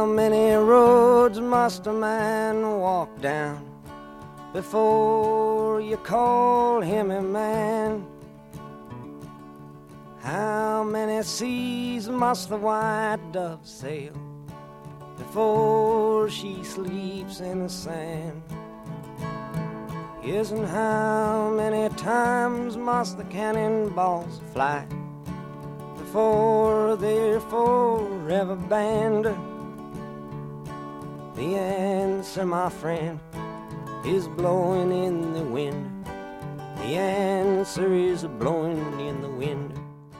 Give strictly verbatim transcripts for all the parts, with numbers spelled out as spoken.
many roads must a man walk down before you call him a man? How many seas must the white dove sail before she sleeps in the sand? Yes, and how many times must the cannonballs fly before they're forever banned? The answer, my friend, is blowing in the wind. The answer is blowing in the wind.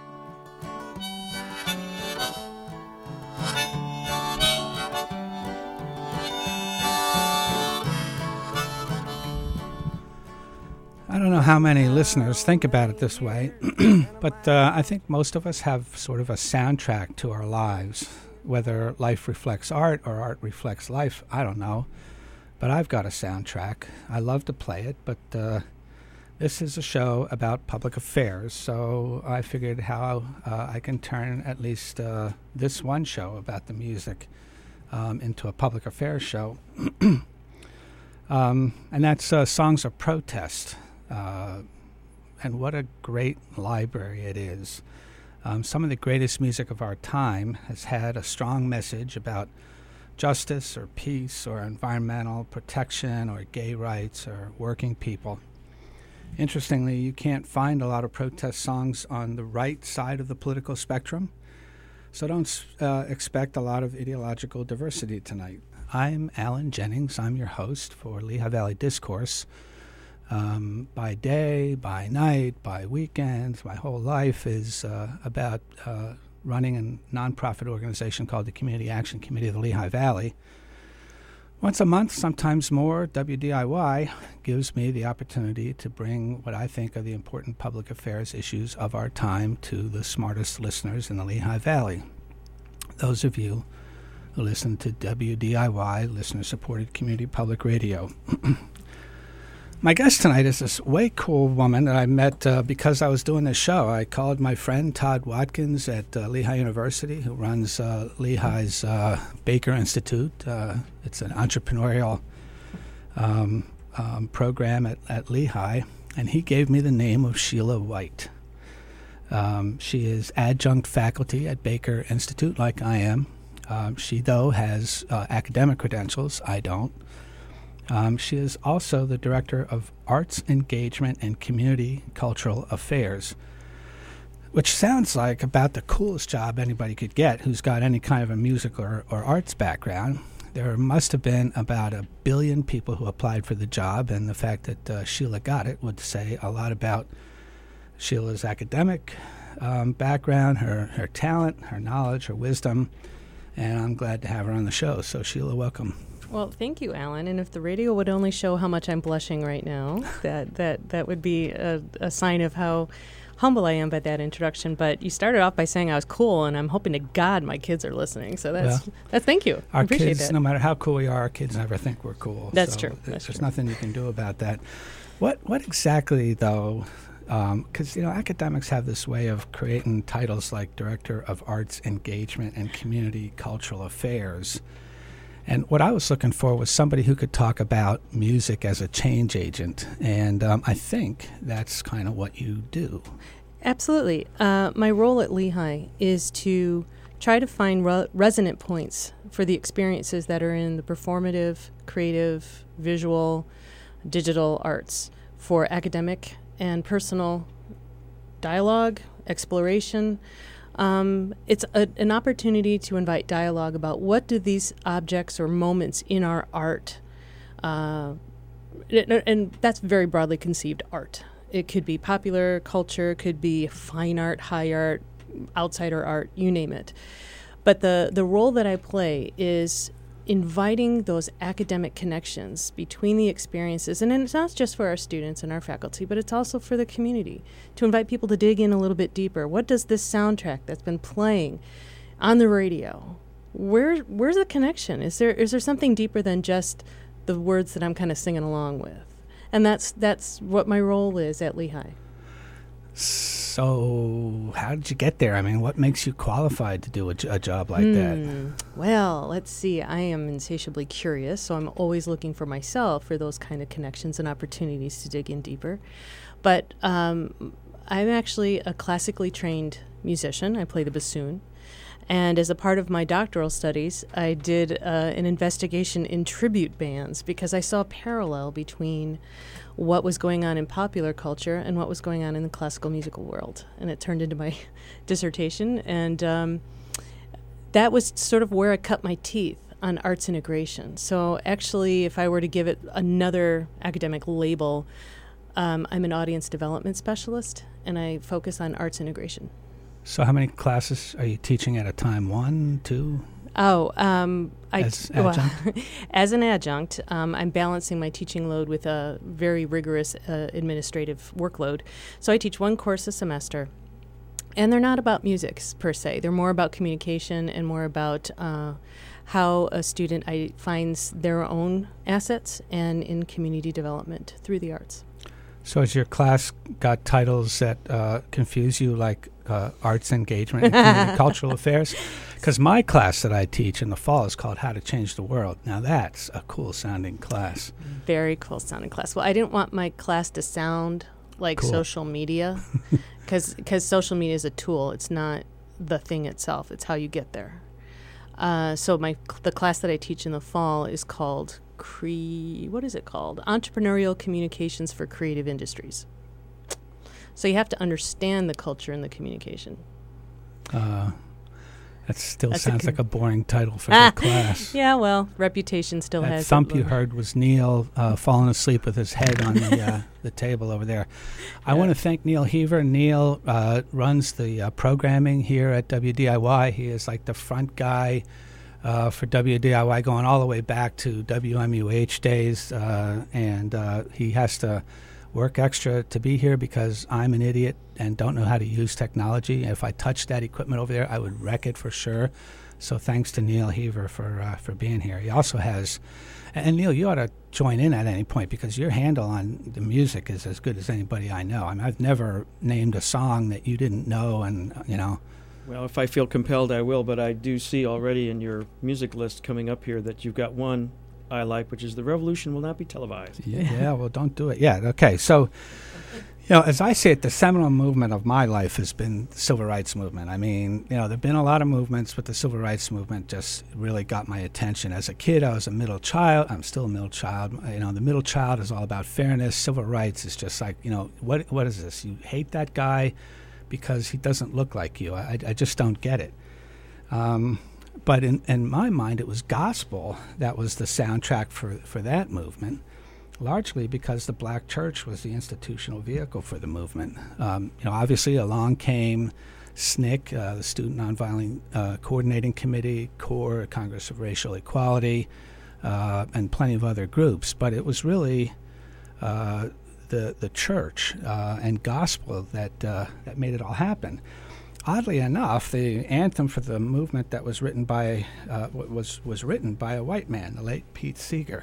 I don't know how many listeners think about it this way, but uh, I think most of us have sort of a soundtrack to our lives. Whether life reflects art or art reflects life, I don't know. But I've got a soundtrack. I love to play it, but uh, this is a show about public affairs, so I figured how uh, I can turn at least uh, this one show about the music um, into a public affairs show. um, and that's uh, Songs of Protest. Uh, and what a great library it is. Um, some of the greatest music of our time has had a strong message about justice or peace or environmental protection or gay rights or working people. Interestingly, you can't find a lot of protest songs on the right side of the political spectrum, so don't uh, expect a lot of ideological diversity tonight. I'm Alan Jennings. I'm your host for Lehigh Valley Discourse. Um, by day, by night, by weekends, my whole life is uh, about uh, running a nonprofit organization called the Community Action Committee of the Lehigh Valley. Once a month, sometimes more, W D I Y gives me the opportunity to bring what I think are the important public affairs issues of our time to the smartest listeners in the Lehigh Valley. Those of you who listen to W D I Y, listener-supported community public radio. My guest tonight is this way cool woman that I met uh, because I was doing this show. I called my friend Todd Watkins at uh, Lehigh University, who runs uh, Lehigh's uh, Baker Institute. Uh, it's an entrepreneurial um, um, program at, at Lehigh, and he gave me the name of Sheila White. Um, she is adjunct faculty at Baker Institute, like I am. Um, she, though, has uh, academic credentials. I don't. Um, she is also the Director of Arts Engagement and Community Cultural Affairs, which sounds like about the coolest job anybody could get who's got any kind of a music or, or arts background. There must have been about a billion people who applied for the job, and the fact that uh, Sheila got it would say a lot about Sheila's academic um, background, her, her talent, her knowledge, her wisdom, and I'm glad to have her on the show. So, Sheila, welcome. Well, thank you, Alan. And if the radio would only show how much I'm blushing right now, that that, that would be a, a sign of how humble I am by that introduction. But you started off by saying I was cool, and I'm hoping to God my kids are listening. So that's well, that's thank you. Our I appreciate kids, that. No matter how cool we are, our kids never think we're cool. That's so true. Th- That's there's true. nothing you can do about that. What what exactly, though? Because, um, you know, academics have this way of creating titles like Director of Arts Engagement and Community Cultural Affairs. And what I was looking for was somebody who could talk about music as a change agent. And um, I think that's kind of what you do. Absolutely. Uh, my role at Lehigh is to try to find re- resonant points for the experiences that are in the performative, creative, visual, digital arts for academic and personal dialogue, exploration. Um, it's a, an opportunity to invite dialogue about what do these objects or moments in our art, uh, and, and that's very broadly conceived art. It could be popular culture, could be fine art, high art, outsider art, you name it. But the, the role that I play is inviting those academic connections between the experiences, and it's not just for our students and our faculty, but it's also for the community, to invite people to dig in a little bit deeper. What does this soundtrack that's been playing on the radio, where where's the connection? Is there is there something deeper than just the words that I'm kind of singing along with? And that's that's what my role is at Lehigh. So So how did you get there? I mean, what makes you qualified to do a, j- a job like that? Hmm. Well, let's see. I am insatiably curious, so I'm always looking for myself for those kind of connections and opportunities to dig in deeper. But um, I'm actually a classically trained musician. I play the bassoon. And as a part of my doctoral studies, I did uh, an investigation in tribute bands because I saw a parallel between what was going on in popular culture and what was going on in the classical musical world. And it turned into my dissertation. And um, that was sort of where I cut my teeth on arts integration. So actually, if I were to give it another academic label, um, I'm an audience development specialist, and I focus on arts integration. So how many classes are you teaching at a time? One, two? Oh, um, I As t- well, adjunct? as an adjunct, um, I'm balancing my teaching load with a very rigorous uh, administrative workload. So I teach one course a semester, and they're not about music per se. They're more about communication and more about uh, how a student I, finds their own assets and in community development through the arts. So has your class got titles that uh, confuse you, like uh, arts engagement and community cultural affairs? Because my class that I teach in the fall is called How to Change the World. Now that's a cool sounding class. Very cool sounding class. Well, I didn't want my class to sound like Cool. social media, because social media is a tool. It's not the thing itself. It's how you get there. Uh, so my the class that I teach in the fall is called Cre- what is it called? Entrepreneurial Communications for Creative Industries. So you have to understand the culture and the communication. Uh, that still That's a sounds con- like a boring title for the class. Yeah, well, reputation still That has. thump it. you heard was Neil uh, falling asleep with his head on the uh, the table over there. I want to thank Neil Heaver. Neil uh, runs the uh, programming here at W D I Y. He is like the front guy uh, for W D I Y, going all the way back to W M U H days, uh, and uh, he has to work extra to be here because I'm an idiot and don't know how to use technology. If I touched that equipment over there, I would wreck it for sure. So thanks to Neil Heaver for uh, for being here. He also has, and Neil, you ought to join in at any point because your handle on the music is as good as anybody I know. I mean, I've never named a song that you didn't know, and uh, you know. Well, if I feel compelled, I will, but I do see already in your music list coming up here that you've got one I like, which is The Revolution Will Not Be Televised. Yeah, yeah, well, don't do it. Yeah, okay. So, you know, as I say it, the seminal movement of my life has been the civil rights movement. I mean, you know, there have been a lot of movements, but the civil rights movement just really got my attention. As a kid, I was a middle child. I'm still a middle child. You know, the middle child is all about fairness. Civil rights is just like, you know, what what is this? You hate that guy because he doesn't look like you. I, I just don't get it. Um, but in, in my mind, it was gospel that was the soundtrack for, for that movement, largely because the black church was the institutional vehicle for the movement. Um, you know, obviously along came S N C C, uh, the Student Nonviolent uh, Coordinating Committee, CORE, Congress of Racial Equality, uh, and plenty of other groups. But it was really uh, the the church uh, and gospel that uh, that made it all happen. Oddly enough, the anthem for the movement that was written by uh, was was written by a white man, the late Pete Seeger,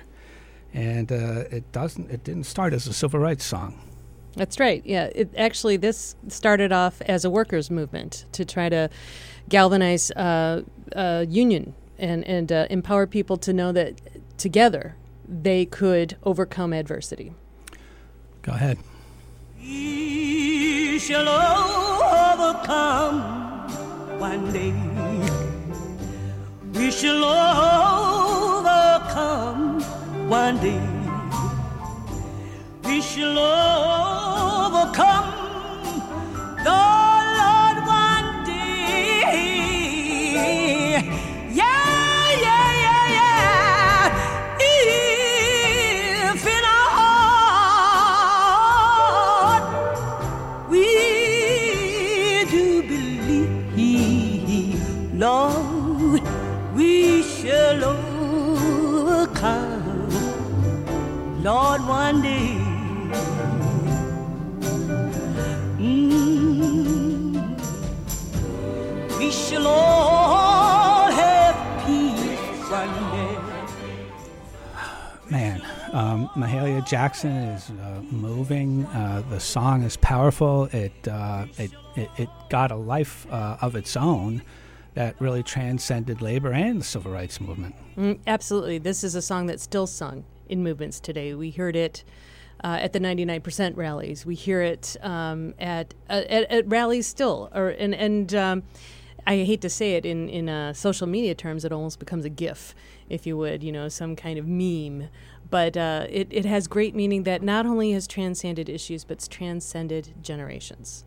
and uh, it doesn't it didn't start as a civil rights song. That's right. Yeah, it actually this started off as a workers' movement to try to galvanize uh, uh, union and and uh, empower people to know that together they could overcome adversity. Go ahead. We shall overcome one day. We shall overcome one day. We shall overcome the Lord one day. Yeah, yeah, yeah, yeah. If in our heart we do believe, Lord, we shall overcome, Lord, one day. Mm. We shall all have peace one day. Man, Um, Mahalia Jackson is uh, moving. Uh, the song is powerful. It uh, it, it it got a life uh, of its own that really transcended labor and the civil rights movement. Mm, absolutely. This is a song that's still sung in movements today. We heard it uh, at the ninety-nine percent rallies. We hear it um, at, uh, at at rallies still. Or and and um, I hate to say it in in uh, social media terms, it almost becomes a GIF, if you would, you know, some kind of meme. But uh, it, it has great meaning that not only has transcended issues, but it's transcended generations.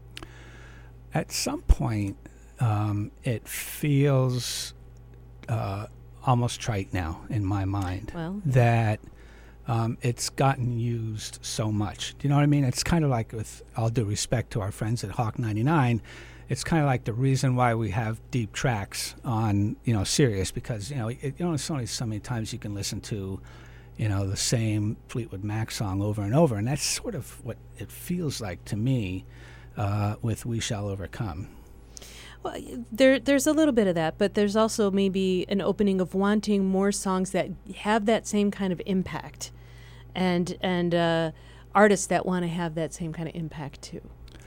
At some point, um, it feels uh, almost trite now in my mind well, that um, it's gotten used so much. Do you know what I mean? It's kind of like, with all due respect to our friends at Hawk ninety-nine, it's kind of like the reason why we have deep tracks on, you know, Sirius, because, you know, it, you know, it's only so many times you can listen to, you know, the same Fleetwood Mac song over and over. And that's sort of what it feels like to me uh, with We Shall Overcome. Well, there, there's a little bit of that, but there's also maybe an opening of wanting more songs that have that same kind of impact, and and uh, artists that want to have that same kind of impact too.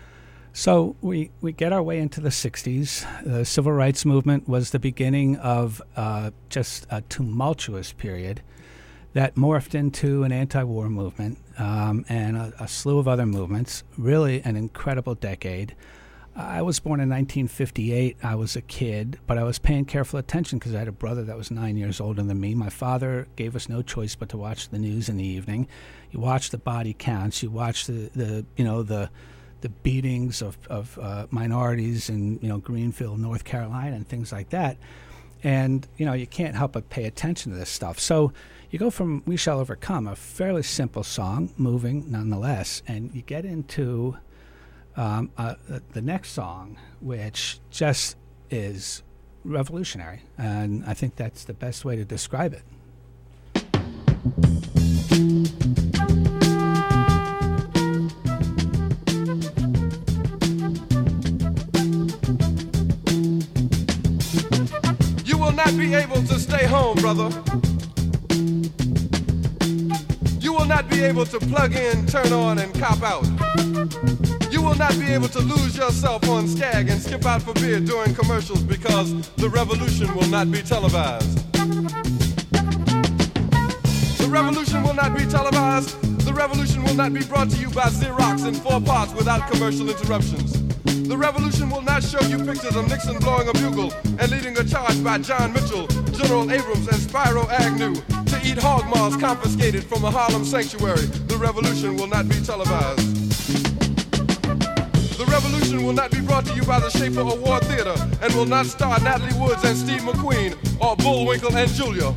So we, we get our way into the sixties. The civil rights movement was the beginning of uh, just a tumultuous period that morphed into an anti-war movement um, and a, a slew of other movements. Really an incredible decade. I was born in nineteen fifty-eight. I was a kid, but I was paying careful attention because I had a brother that was nine years older than me. My father gave us no choice but to watch the news in the evening. You watch the body counts. You watch the, the you know, the the beatings of, of uh, minorities in, you know, Greenville, North Carolina, and things like that. And, you know, you can't help but pay attention to this stuff. So you go from We Shall Overcome, a fairly simple song, moving nonetheless, and you get into um, uh, the next song, which just is revolutionary. And I think that's the best way to describe it. You will not be able to stay home, brother. You will not be able to plug in, turn on, and cop out. You will not be able to lose yourself on Skag and skip out for beer during commercials because the revolution will not be televised. The revolution will not be televised. The revolution will not be brought to you by Xerox in four parts without commercial interruptions. The revolution will not show you pictures of Nixon blowing a bugle and leading a charge by John Mitchell, General Abrams, and Spyro Agnew to eat hog maws confiscated from a Harlem sanctuary. The revolution will not be televised. The revolution will not be brought to you by the Schaefer Award Theater and will not star Natalie Woods and Steve McQueen or Bullwinkle and Julia.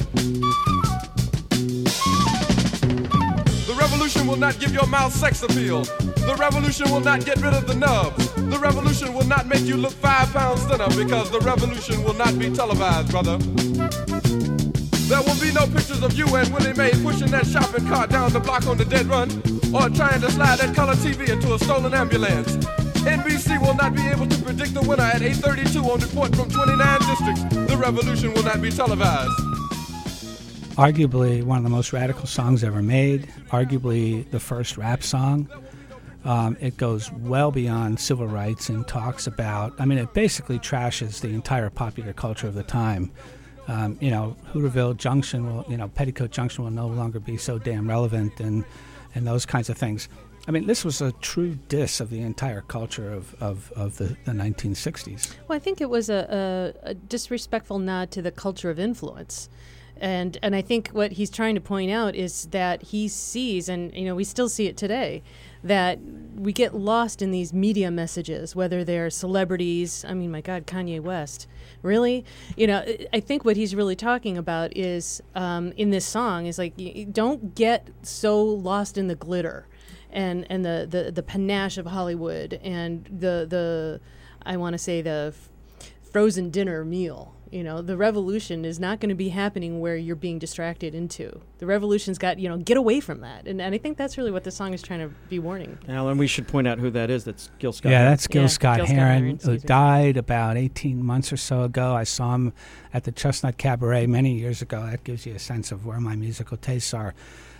The revolution will not give your mouth sex appeal. The revolution will not get rid of the nubs. The revolution will not make you look five pounds thinner because the revolution will not be televised, brother. There will be no pictures of you and Willie Mae pushing that shopping cart down the block on the dead run or trying to slide that color T V into a stolen ambulance. N B C will not be able to predict the winner at eight thirty-two on report from twenty-nine districts. The revolution will not be televised. Arguably one of the most radical songs ever made, arguably the first rap song. Um, it goes well beyond civil rights and talks about, I mean, it basically trashes the entire popular culture of the time. Um, you know, Hooterville Junction will, you know, Petticoat Junction will no longer be so damn relevant and, and those kinds of things. I mean, this was a true diss of the entire culture of, of, of the, the nineteen sixties. Well, I think it was a, a, a disrespectful nod to the culture of influence. And and I think what he's trying to point out is that he sees, and you know we still see it today, that we get lost in these media messages, whether they're celebrities. I mean, my God, Kanye West, really? You know, I think what he's really talking about is um, in this song is like, you don't get so lost in the glitter, and and the the, the panache of Hollywood, and the the I want to say the f- frozen dinner meal. You know, the revolution is not going to be happening where you're being distracted into. The revolution's got, you know, get away from that. And, and I think that's really what the song is trying to be warning. Alan, we should point out who that is. That's Gil Scott Yeah, Heron. that's Gil Yeah, Scott Gil Scott Heron, Heron, who excuse me. died about eighteen months or so ago. I saw him at the Chestnut Cabaret many years ago. That gives you a sense of where my musical tastes are.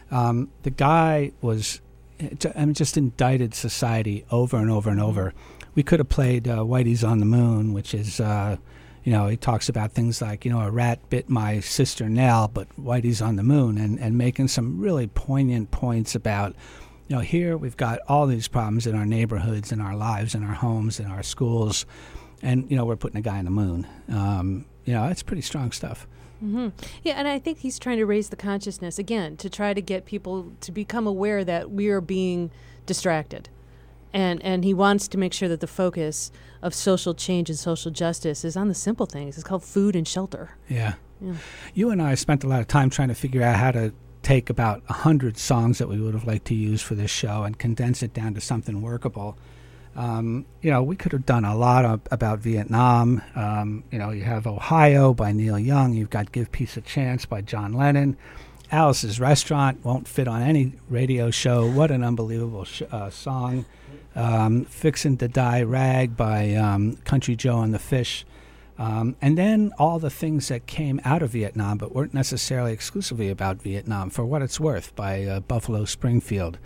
Um, the guy was, I mean, just indicted society over and over and over. We could have played uh, Whitey's on the Moon, which is, uh, you know, he talks about things like, you know, a rat bit my sister Nell, but Whitey's on the moon, and, and making some really poignant points about, you know, here we've got all these problems in our neighborhoods, in our lives, in our homes, in our schools, and, you know, we're putting a guy on the moon. Um, you know, it's pretty strong stuff. Mm-hmm. Yeah, and I think he's trying to raise the consciousness, again, to try to get people to become aware that we are being distracted. And and he wants to make sure that the focus of social change and social justice is on the simple things. It's called food and shelter. Yeah. Yeah. You and I spent a lot of time trying to figure out how to take about one hundred songs that we would have liked to use for this show and condense it down to something workable. Um, you know, we could have done a lot of, about Vietnam. Um, you know, you have Ohio by Neil Young. You've got Give Peace a Chance by John Lennon. Alice's Restaurant won't fit on any radio show. What an unbelievable sh- uh, song. Um, Fixin' to Die Rag by um, Country Joe and the Fish. Um, and then all the things that came out of Vietnam but weren't necessarily exclusively about Vietnam, For What It's Worth by uh, Buffalo Springfield.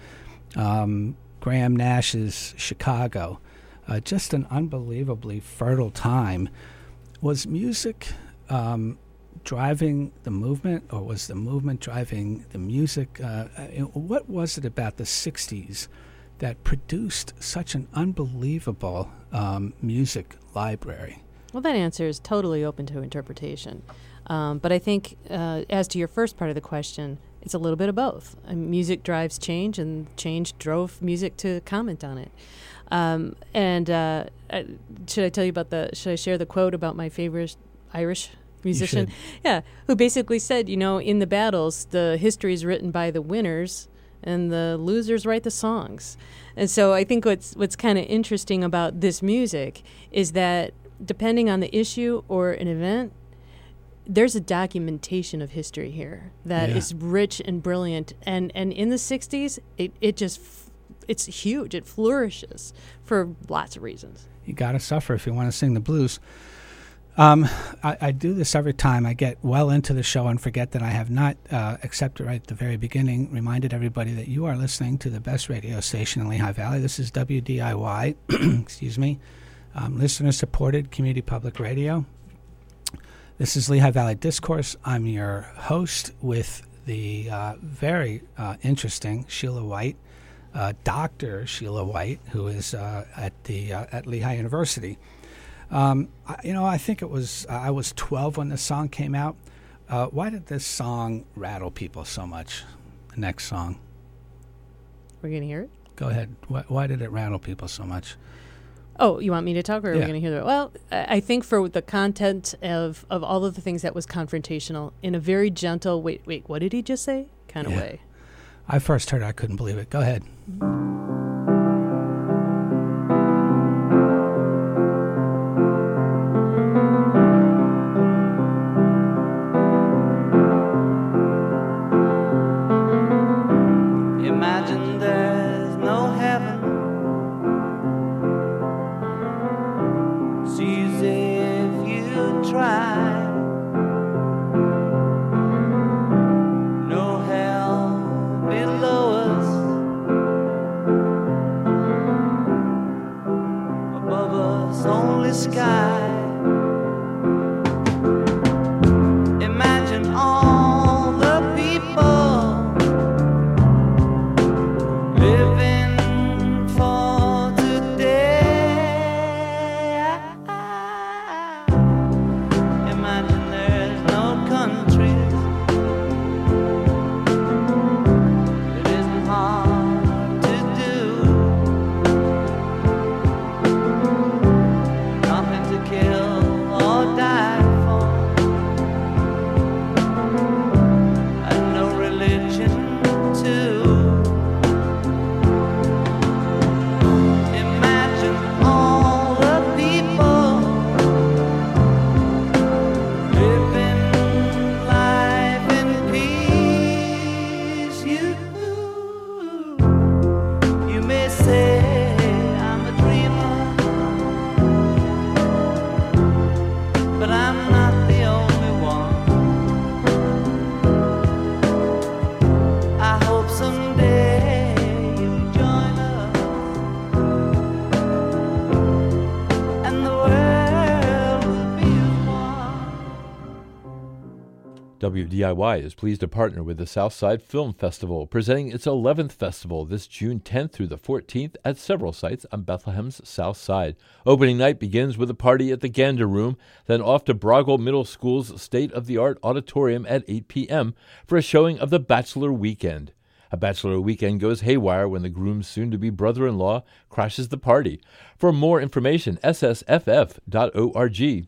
Um, Graham Nash's Chicago. Uh, just an unbelievably fertile time. Was music um, driving the movement, or was the movement driving the music? Uh, what was it about the sixties that produced such an unbelievable um, music library? Well, that answer is totally open to interpretation. Um, but I think uh, as to your first part of the question, it's a little bit of both. Uh, music drives change, and change drove music to comment on it. Um, and uh, uh, should I tell you about the, should I share the quote about my favorite Irish musician? Yeah, who basically said, you know, in the battles, the history is written by the winners, and the losers write the songs. And so I think what's what's kind of interesting about this music is that depending on the issue or an event, there's a documentation of history here that yeah. is rich and brilliant. And and in the sixties, it, it just, f- it's huge. It flourishes for lots of reasons. You got to suffer if you want to sing the blues. Um, I, I do this every time I get well into the show and forget that I have not, uh, except right at the very beginning, reminded everybody that you are listening to the best radio station in Lehigh Valley. This is W D I Y, excuse me, um, listener-supported community public radio. This is Lehigh Valley Discourse. I'm your host with the uh, very uh, interesting Sheila White, uh, Doctor Sheila White, who is uh, at the uh, at Lehigh University. Um, I, you know, I think it was, uh, I was twelve when this song came out. Uh, why did this song rattle people so much? The next song. We're going to hear it? Go ahead. Why, why did it rattle people so much? Oh, you want me to talk, or are yeah. we going to hear that? Well, I I think for the content of, of all of the things that was confrontational in a very gentle, wait, wait, what did he just say? kind of yeah. way. I first heard it, I couldn't believe it. Go ahead. Imagine there's no heaven. See as if you try. No hell below us. Above us only sky. Imagine all the people living for today. W D I Y is pleased to partner with the Southside Film Festival, presenting its eleventh festival this June tenth through the fourteenth at several sites on Bethlehem's South Side. Opening night begins with a party at the Gander Room, then off to Broggle Middle School's state-of-the-art auditorium at eight p.m. for a showing of The Bachelor Weekend. A bachelor weekend goes haywire when the groom's soon-to-be brother-in-law crashes the party. For more information, s s f f dot org.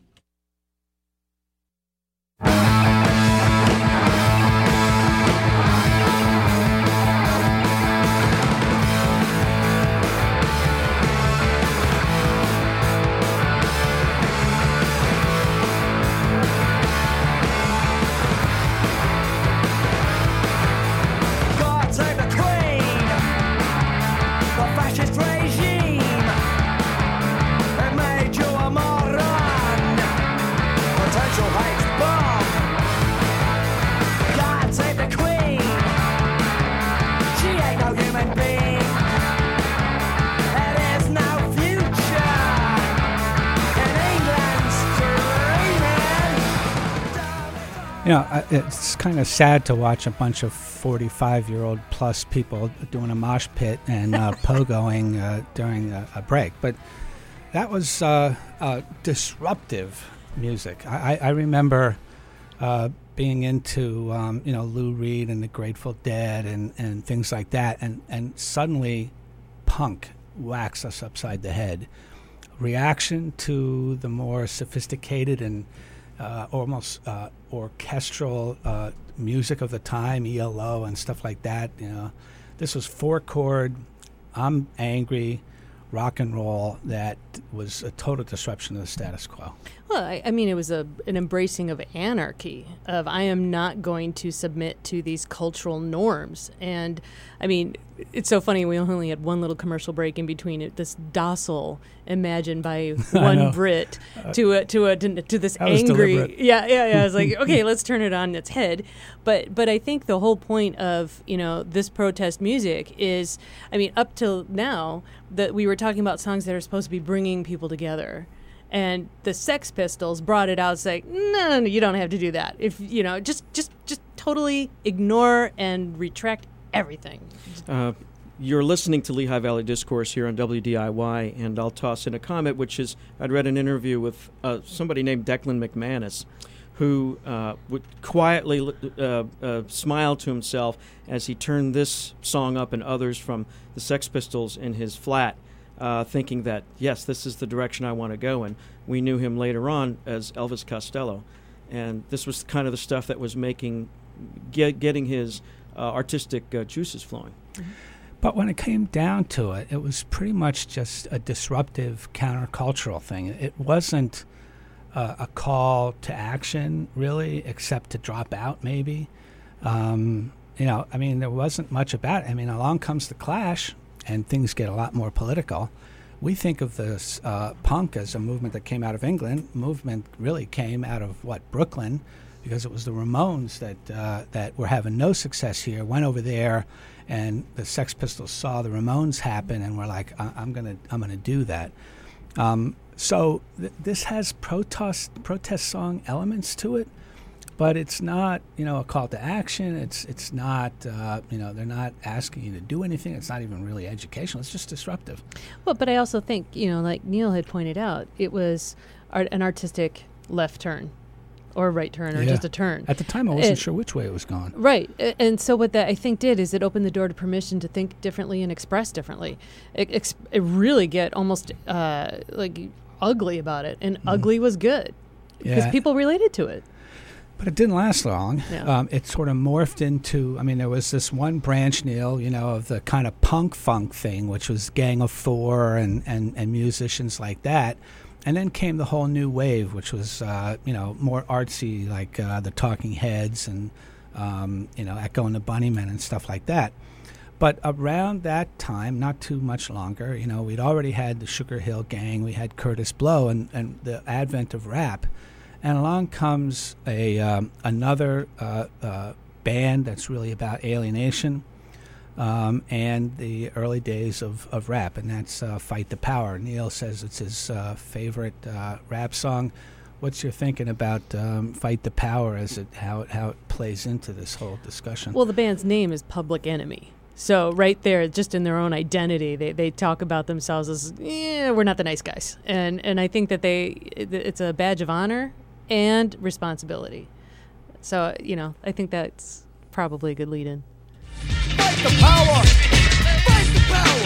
You know, I- it's kind of sad to watch a bunch of forty-five-year-old plus people doing a mosh pit and uh, pogoing uh, during a, a break. But that was uh, uh, disruptive music. I, I I remember uh, being into, um, you know, Lou Reed and the Grateful Dead and, and things like that. And, and suddenly punk whacks us upside the head. Reaction to the more sophisticated and Uh, almost uh, orchestral uh, music of the time, E L O and stuff like that. You know, this was four chord, I'm angry, rock and roll that was a total disruption of the status quo. Well, I, I mean, it was a an embracing of anarchy, of I am not going to submit to these cultural norms. And, I mean, it's so funny, we only had one little commercial break in between it, this docile, imagined by one Brit, to a, to a, to, to this That was angry... deliberate. Yeah, yeah, yeah. I was like, okay, let's turn it on its head. But, but I think the whole point of, you know, this protest music is, I mean, up till now, that we were talking about songs that are supposed to be bringing people together. And the Sex Pistols brought it out, saying, no, no, no, you don't have to do that. If, you know, just just, just totally ignore and retract everything. Uh, you're listening to Lehigh Valley Discourse here on W D I Y, and I'll toss in a comment, which is, I'd read an interview with uh, somebody named Declan McManus, who uh, would quietly uh, uh, smile to himself as he turned this song up and others from the Sex Pistols in his flat, uh, thinking that, yes, this is the direction I want to go. And we knew him later on as Elvis Costello. And this was kind of the stuff that was making, get, getting his uh, artistic uh, juices flowing. Mm-hmm. But when it came down to it, it was pretty much just a disruptive countercultural thing. It wasn't uh, a call to action, really, except to drop out, maybe. Um, you know, I mean, there wasn't much about it. I mean, along comes the Clash, and things get a lot more political. We think of this uh, punk as a movement that came out of England. Movement really came out of, what, Brooklyn, because it was the Ramones that uh, that were having no success here, went over there, and the Sex Pistols saw the Ramones happen and were like, I- I'm gonna I'm gonna do that. Um, so th- this has protest protest song elements to it, but it's not, you know, a call to action. It's it's not, uh, you know, they're not asking you to do anything. It's not even really educational. It's just disruptive. Well, but I also think, you know, like Neil had pointed out, it was art- an artistic left turn or right turn or Yeah. just a turn. At the time, I wasn't It- sure which way it was going. Right. A- And so what that I think did is it opened the door to permission to think differently and express differently. It, ex- it really get almost uh, like ugly about it. And ugly was good because Yeah. people related to it. But it didn't last long. Yeah. Um, it sort of morphed into, I mean, there was this one branch, Neil, you know, of the kind of punk funk thing, which was Gang of Four and, and, and musicians like that. And then came the whole new wave, which was, uh, you know, more artsy, like uh, the Talking Heads and, um, you know, Echo and the Bunnymen and stuff like that. But around that time, not too much longer, you know, we'd already had the Sugar Hill Gang, we had Curtis Blow, and, and the advent of rap. And along comes a um, another uh, uh, band that's really about alienation um, and the early days of, of rap, and that's uh, Fight the Power. Neil says it's his uh, favorite uh, rap song. what's your thinking about um, Fight the Power as it how it how it plays into this whole discussion? Well, the band's name is Public Enemy. So right there, just in their own identity, they, they talk about themselves as, yeah, we're not the nice guys. And and I think that they it's a badge of honor and responsibility. So, you know, I think that's probably a good lead-in. Fight the power! Fight the power!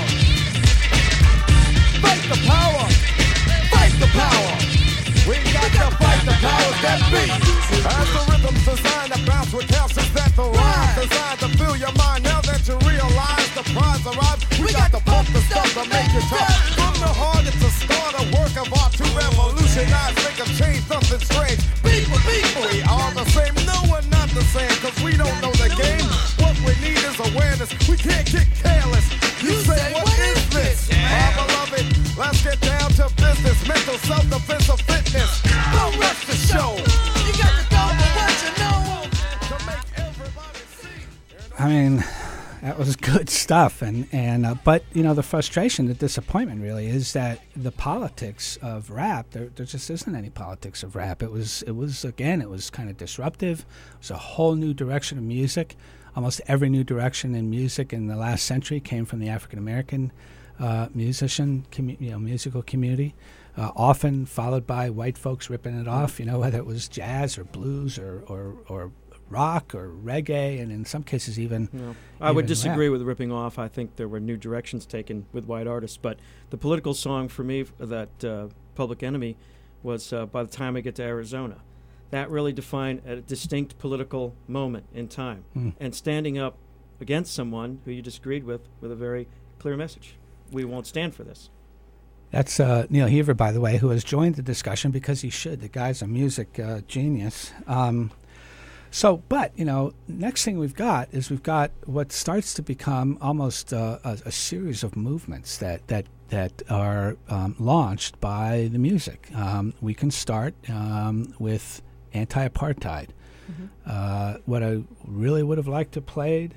Fight the power! Fight the power! We got to fight the powers that be. As the rhythm's designed to bounce with calcium that the rhyme designed to fill your mind. Now that you realize the prize arrives, we, we got, got to pump the stuff to make it tough. From the heart, it's a start, a work of art to revolutionize, make a change, nothing strange. People, people, we are the same. No, we're not the same, cause we don't know the game. What we need is awareness. We can't get careless. You, you say, what is this? Yeah. My beloved, let's get down to business. Mental self-defense of fitness. Don't rush the show. You got to go for what you know to make everybody see. I mean, that was good stuff, and and uh, but you know the frustration, the disappointment, really is that the politics of rap. There, there just isn't any politics of rap. It was, it was again, it was kind of disruptive. It was a whole new direction of music. Almost every new direction in music in the last century came from the African American uh, musician, commu- you know, musical community. Uh, often followed by white folks ripping it off. You know, whether it was jazz or blues or or, or rock or reggae, and in some cases even. No. I even would disagree rap. with ripping off. I think there were new directions taken with white artists, but the political song for me, that uh, Public Enemy, was uh, By the Time I Get to Arizona. That really defined a distinct political moment in time, mm. and standing up against someone who you disagreed with with a very clear message. We won't stand for this. That's uh, Neil Heaver, by the way, who has joined the discussion because he should. The guy's a music uh, genius. Um, so, but, you know, next thing we've got is we've got what starts to become almost uh, a, a series of movements that, that, that are um, launched by the music. Um, we can start um, with anti-apartheid. Mm-hmm. Uh, what I really would have liked to played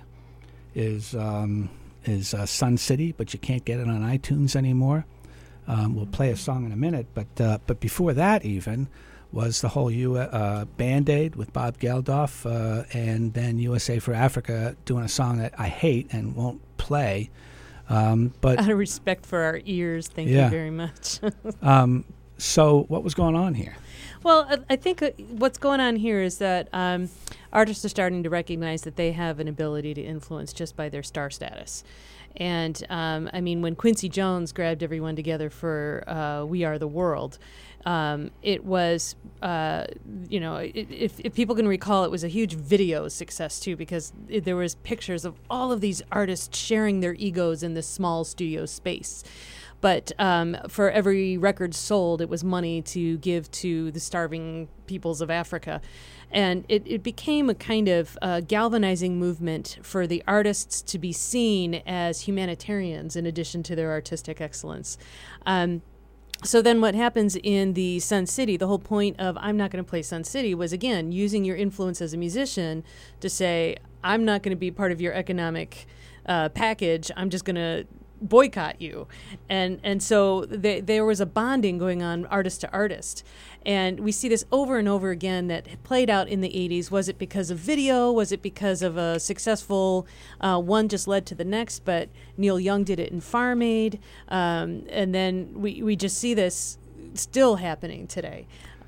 is, um, is uh, Sun City, but you can't get it on iTunes anymore. Um, we'll play a song in a minute, but uh, but before that even was the whole U- uh, Band-Aid with Bob Geldof, uh, and then U S A for Africa doing a song that I hate and won't play. Um, but out of respect for our ears, thank yeah. you very much. um, so what was going on here? Well, I, I think uh, what's going on here is that um, artists are starting to recognize that they have an ability to influence just by their star status. And, um, I mean, when Quincy Jones grabbed everyone together for uh, We Are the World, um, it was, uh, you know, it, if, if people can recall, it was a huge video success, too, because it, there was pictures of all of these artists sharing their egos in this small studio space. But um, for every record sold, it was money to give to the starving peoples of Africa. And it, it became a kind of uh, galvanizing movement for the artists to be seen as humanitarians in addition to their artistic excellence. Um, so then what happens in the Sun City, the whole point of I'm not going to play Sun City was, again, using your influence as a musician to say, I'm not going to be part of your economic uh, package. I'm just going to boycott you. And and so they, there was a bonding going on artist to artist. And we see this over and over again that played out in the eighties. Was it because of video? Was it because of a successful uh, one just led to the next? But Neil Young did it in Farm Aid. Um, and then we, we just see this still happening today.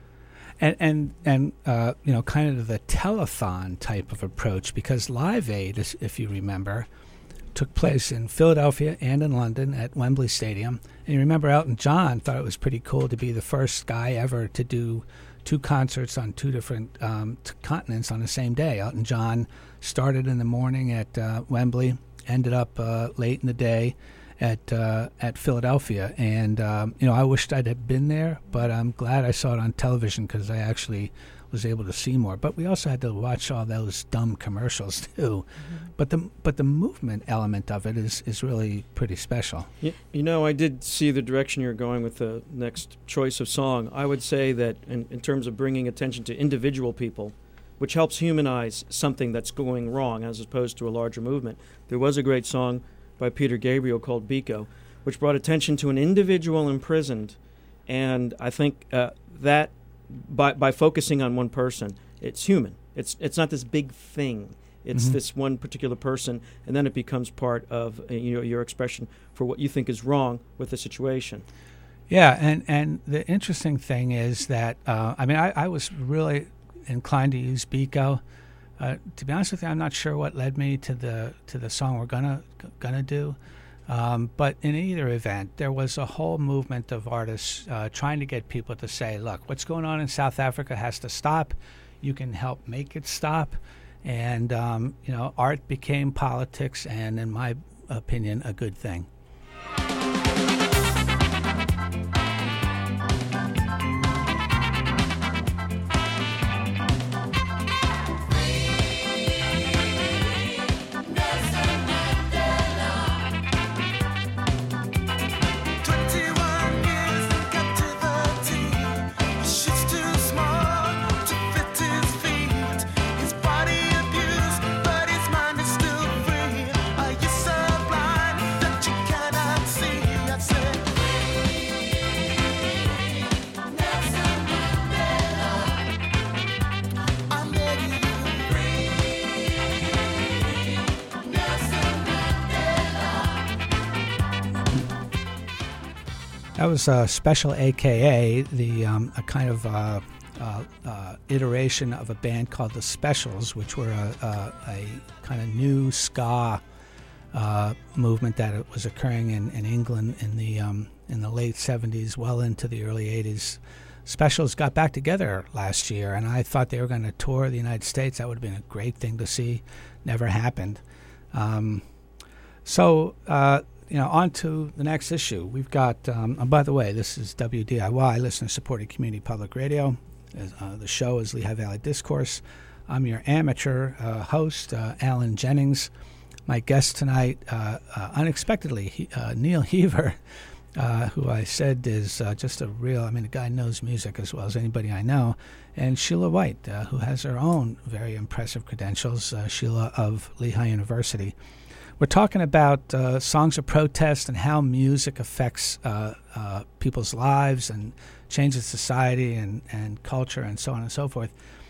And and and uh, you know, kind of the telethon type of approach, because Live Aid, if you remember, took place in Philadelphia and in London at Wembley Stadium. And you remember Elton John thought it was pretty cool to be the first guy ever to do two concerts on two different um, t- continents on the same day. Elton John started in the morning at uh, Wembley, ended up uh, late in the day at uh, at Philadelphia. And, um, you know, I wished I'd have been there, but I'm glad I saw it on television because I actually was able to see more. But we also had to watch all those dumb commercials too. Mm-hmm. But the but the movement element of it is, is really pretty special. You, you know, I did see the direction you're going with the next choice of song. I would say that in, in terms of bringing attention to individual people, which helps humanize something that's going wrong as opposed to a larger movement, there was a great song by Peter Gabriel called Biko, which brought attention to an individual imprisoned. And I think uh, that by by focusing on one person, it's human. It's it's not this big thing. It's Mhm. this one particular person, and then it becomes part of uh, you know your expression for what you think is wrong with the situation. Yeah, and, and the interesting thing is that, uh, I mean, I, I was really inclined to use Biko. Uh, to be honest with you, I'm not sure what led me to the to the song we're gonna gonna do. Um, but in either event, there was a whole movement of artists uh, trying to get people to say, look, what's going on in South Africa has to stop. You can help make it stop. And, um, you know, art became politics, and in my opinion, a good thing. That was a special A K A, the um, a kind of uh, uh, uh, iteration of a band called the Specials, which were a, a, a kind of new ska uh, movement that was occurring in, in England in the um, in the late seventies, well into the early eighties. Specials got back together last year, and I thought they were going to tour the United States. That would have been a great thing to see. Never happened. Um, so. Uh, You know, on to the next issue. We've got, um, and by the way, this is W D I Y, listener-supported community public radio. Uh, the show is Lehigh Valley Discourse. I'm your amateur uh, host, uh, Alan Jennings. My guest tonight, uh, uh, unexpectedly, he, uh, Neil Heaver, uh, who I said is uh, just a real, I mean, the guy knows music as well as anybody I know, and Sheila White, uh, who has her own very impressive credentials, uh, Sheila of Lehigh University. We're talking about uh, songs of protest and how music affects uh, uh, people's lives and changes society and, and culture and so on and so forth.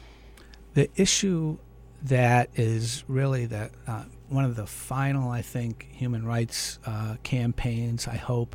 The issue that is really the, uh, one of the final, I think, human rights uh, campaigns, I hope,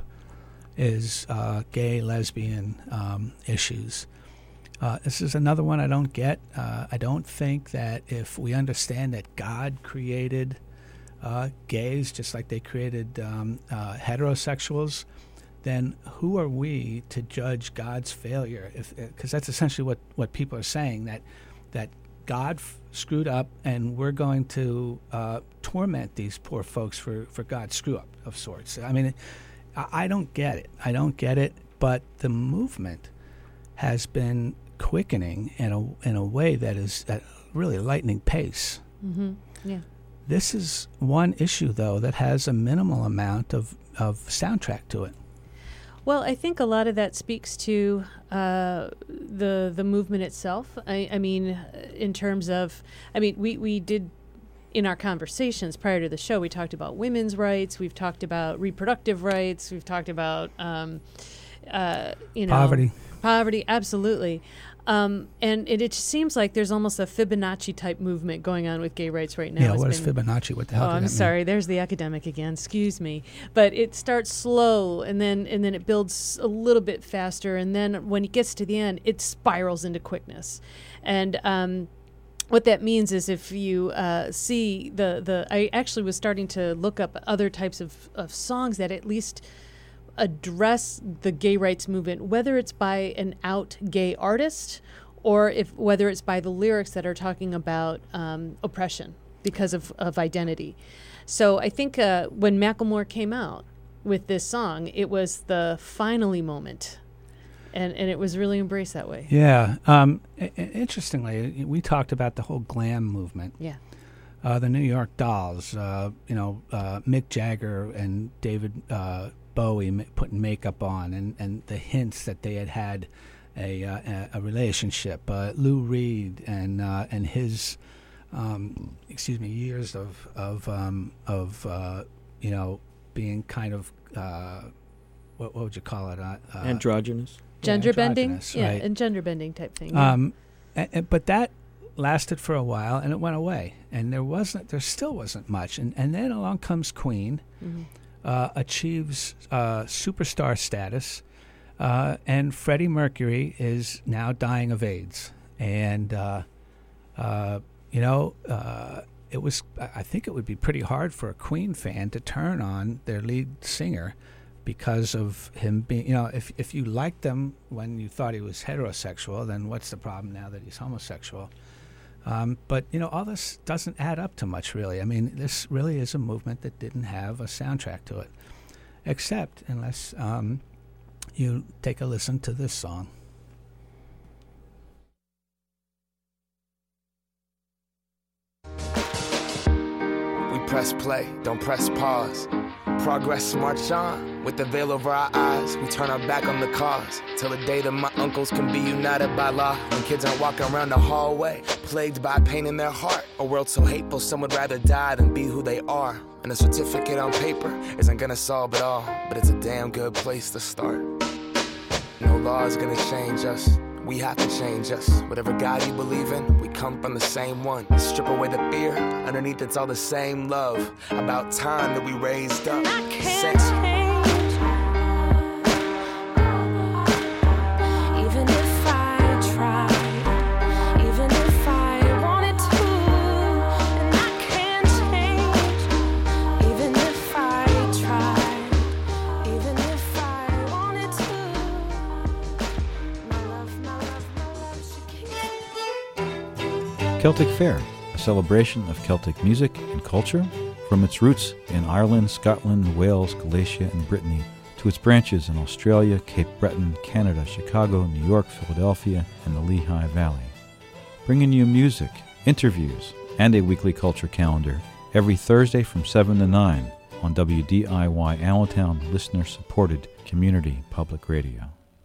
is uh, gay, lesbian um, issues. Uh, this is another one I don't get. Uh, I don't think that if we understand that God created Uh, gays, just like they created um, uh, heterosexuals, then who are we to judge God's failure? If because that's essentially what, what people are saying, that that God f- screwed up, and we're going to uh, torment these poor folks for, for God's screw up of sorts. I mean, I, I don't get it. I don't get it. But the movement has been quickening in a in a way that is at really lightning pace. Mm-hmm. Yeah. This is one issue, though, that has a minimal amount of, of soundtrack to it. Well, I think a lot of that speaks to uh, the the movement itself. I, I mean, in terms of, I mean, we, we did, in our conversations prior to the show, we talked about women's rights, we've talked about reproductive rights, we've talked about, um, uh, you know. Poverty. Poverty, absolutely. Um, and it, it seems like there's almost a Fibonacci-type movement going on with gay rights right now. Yeah, It's what is been- Fibonacci? What the hell Oh, does I'm that sorry. mean? There's the academic again. Excuse me. But it starts slow, and then and then it builds a little bit faster, and then when it gets to the end, it spirals into quickness. And um, what that means is if you uh, see the the, I actually was starting to look up other types of, of songs that at least address the gay rights movement, whether it's by an out gay artist or if whether it's by the lyrics that are talking about um, oppression because of, of identity. So I think uh, when Macklemore came out with this song, it was the finally moment, and, and it was really embraced that way. Yeah. Um, I- I- interestingly, we talked about the whole glam movement. Yeah. Uh, the New York Dolls, uh, you know, uh, Mick Jagger and David uh, Bowie ma- putting makeup on, and, and the hints that they had had a uh, a, a relationship. Uh, Lou Reed and uh, and his, um, excuse me, years of of um, of uh, you know being kind of uh, what what would you call it? Uh, uh, Androgynous. Gender bending? androgynous, Yeah, right. and gender bending type thing. Yeah. Um, a- a- but that lasted for a while, and it went away. And there wasn't, there still wasn't much. And, and then along comes Queen, Mm-hmm. uh, achieves uh, superstar status, uh, and Freddie Mercury is now dying of AIDS. And, uh, uh, you know, uh, it was, I I think it would be pretty hard for a Queen fan to turn on their lead singer because of him being, you know, if if you liked them when you thought he was heterosexual, then what's the problem now that he's homosexual? Um, but, you know, all this doesn't add up to much, really. I mean, this really is a movement that didn't have a soundtrack to it, except unless um, you take a listen to this song. We press play, don't press pause. Progress march on. With the veil over our eyes, we turn our back on the cause. Till the day that my uncles can be united by law. When kids aren't walking around the hallway, plagued by pain in their heart. A world so hateful, some would rather die than be who they are. And a certificate on paper isn't gonna solve it all, but it's a damn good place to start. No law is gonna change us. We have to change us. Whatever God you believe in, we come from the same one. Strip away the fear, underneath it's all the same love. About time that we raised up. I can't Sex. change, even if I tried, even if I wanted to. And I can't change, even if I tried, even if I wanted to. My love, my love, my love, she can't. Celtic Fair, a celebration of Celtic music and culture, from its roots in Ireland, Scotland, Wales, Galicia, and Brittany, to its branches in Australia, Cape Breton, Canada, Chicago, New York, Philadelphia, and the Lehigh Valley. Bringing you music, interviews, and a weekly culture calendar every Thursday from seven to nine on W D I Y Allentown, listener-supported community public radio.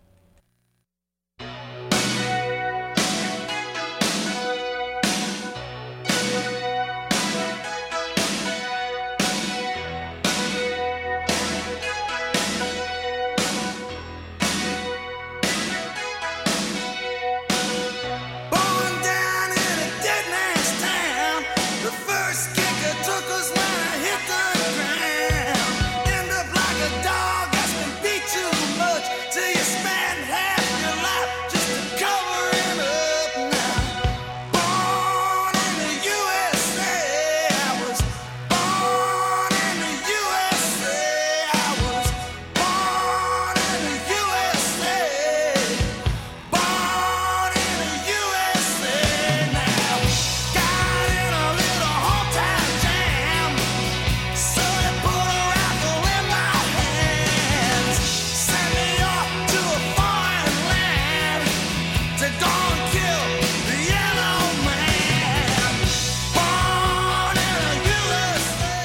Born down in a dead man's town. The first kicker took us when I hit the ground. End up like a dog that's been beat too much till you spend half your life just to cover him up now. Born in the U S A, I was born in the U S A. I was born in the U S A. Born in the U S A now. Got in a little hometown jam, so they put a rifle in my hands. Sent me off to a foreign land to go and kill the yellow man. Born in the U S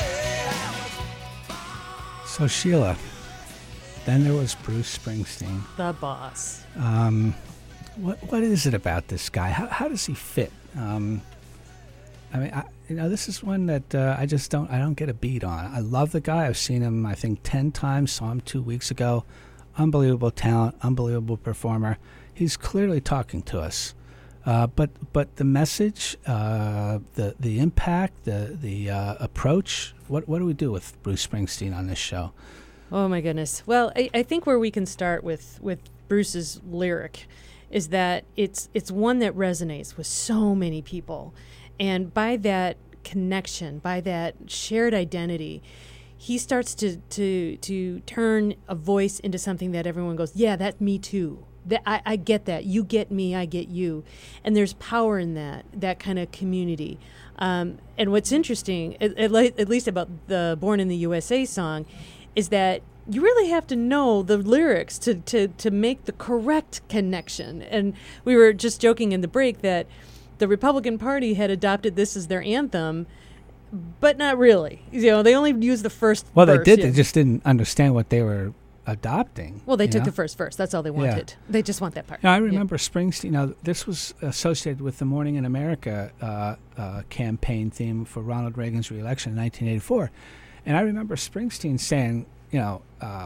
A. So, Sheila, then there was Bruce Springsteen. The boss. Um, what what is it about this guy? How how does he fit? Um, I mean, I, you know, this is one that uh, I just don't I don't get a beat on. I love the guy. I've seen him I think ten times. Saw him two weeks ago. Unbelievable talent, unbelievable performer. He's clearly talking to us. Uh, but but the message, uh, the the impact, the the uh, approach. What what do we do with Bruce Springsteen on this show? Oh my goodness. Well, I, I think where we can start with, with Bruce's lyric is that it's it's one that resonates with so many people. And by that connection, by that shared identity, he starts to, to, to turn a voice into something that everyone goes, yeah, that's me too. That I, I get that. You get me, I get you. And there's power in that, that kind of community. Um, and what's interesting, at, at, le- at least about the Born in the U S A song, is that you really have to know the lyrics to, to, to make the correct connection. And we were just joking in the break that the Republican Party had adopted this as their anthem, but not really. You know, they only used the first Well, verse. they did. yeah. They just didn't understand what they were adopting. Well, they you took know? the first verse. That's all they wanted. They just want that part. Now, I Yeah. remember Springsteen. Now, this was associated with the Morning in America uh, uh, campaign theme for Ronald Reagan's reelection in nineteen eighty-four. And I remember Springsteen saying, you know, uh,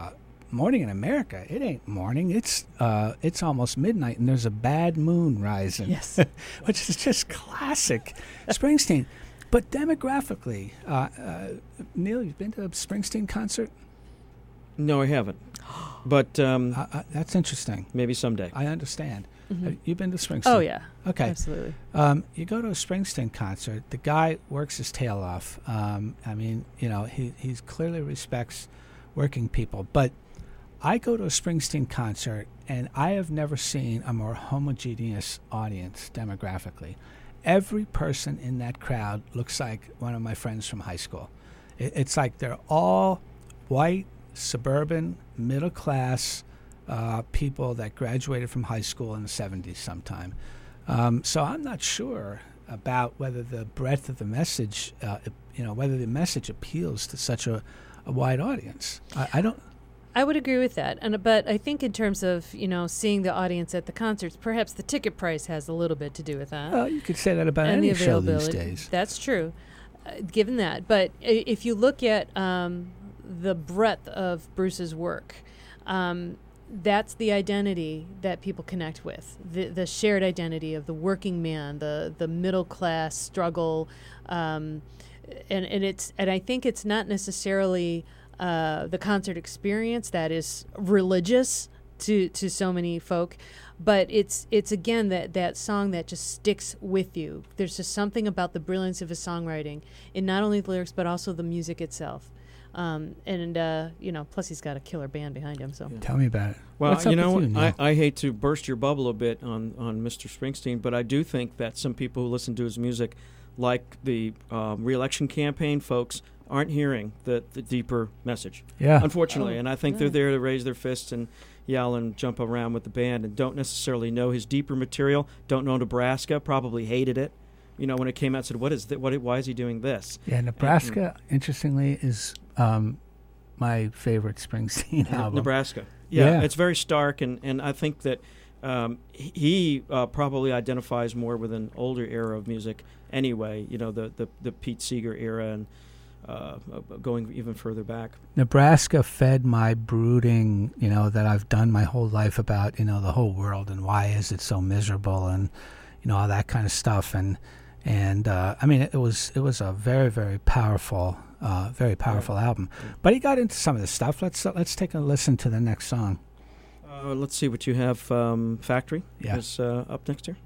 morning in America. It ain't morning. It's uh, it's almost midnight, and there's a bad moon rising. Yes. Which is just classic Springsteen. But demographically, uh, uh, Neil, you've been to a Springsteen concert? No, I haven't. But um, uh, uh, that's interesting. Maybe someday. I understand. Mm-hmm. Have you been to Springsteen? Oh, yeah. Okay. Absolutely. Um, you go to a Springsteen concert, the guy works his tail off. Um, I mean, you know, he he's clearly respects working people. But I go to a Springsteen concert, and I have never seen a more homogeneous audience demographically. Every person in that crowd looks like one of my friends from high school. It, it's like they're all white, suburban, middle class uh, people that graduated from high school in the seventies sometime. Um, so I'm not sure about whether the breadth of the message, uh, you know, whether the message appeals to such a, a wide audience. I, I don't. I would agree with that, and but I think in terms of you know seeing the audience at the concerts, perhaps the ticket price has a little bit to do with that. Well, you could say that about and any the show these availability. days. That's true, uh, given that. But i- if you look at um, the breadth of Bruce's work, um, that's the identity that people connect with. The the shared identity of the working man, the the middle class struggle, um, and and it's and I think it's not necessarily. Uh, the concert experience that is religious to, to so many folk, but it's it's again that, that song that just sticks with you. There's just something about the brilliance of his songwriting in not only the lyrics but also the music itself. Um, and uh, you know, plus he's got a killer band behind him. So Yeah. Tell me about it. Well, What's you up know, with you, Neil? I, I hate to burst your bubble a bit on, on Mister Springsteen, but I do think that some people who listen to his music, like the um, re-election campaign folks, aren't hearing the, the deeper message. Yeah. Unfortunately. Oh, and I think yeah. they're there to raise their fists and yell and jump around with the band and don't necessarily know his deeper material, don't know Nebraska, probably hated it. You know, when it came out, said, "What is that? What? Why is he doing this?" Yeah, Nebraska, interestingly, is um, my favorite Springsteen Ne- album. Nebraska. Yeah, Yeah. it's very stark, and, and I think that um, he he, uh, probably identifies more with an older era of music anyway, you know, the, the, the Pete Seeger era and uh, going even further back. Nebraska fed my brooding, you know, that I've done my whole life about, you know, the whole world and why is it so miserable and, you know, all that kind of stuff. And, and uh, I mean, it was it was a very, very powerful, uh, very powerful Yeah. album. But he got into some of this stuff. Let's uh, let's take a listen to the next song. Uh, let's see what you have. Um, Factory Yeah. is uh, up next here.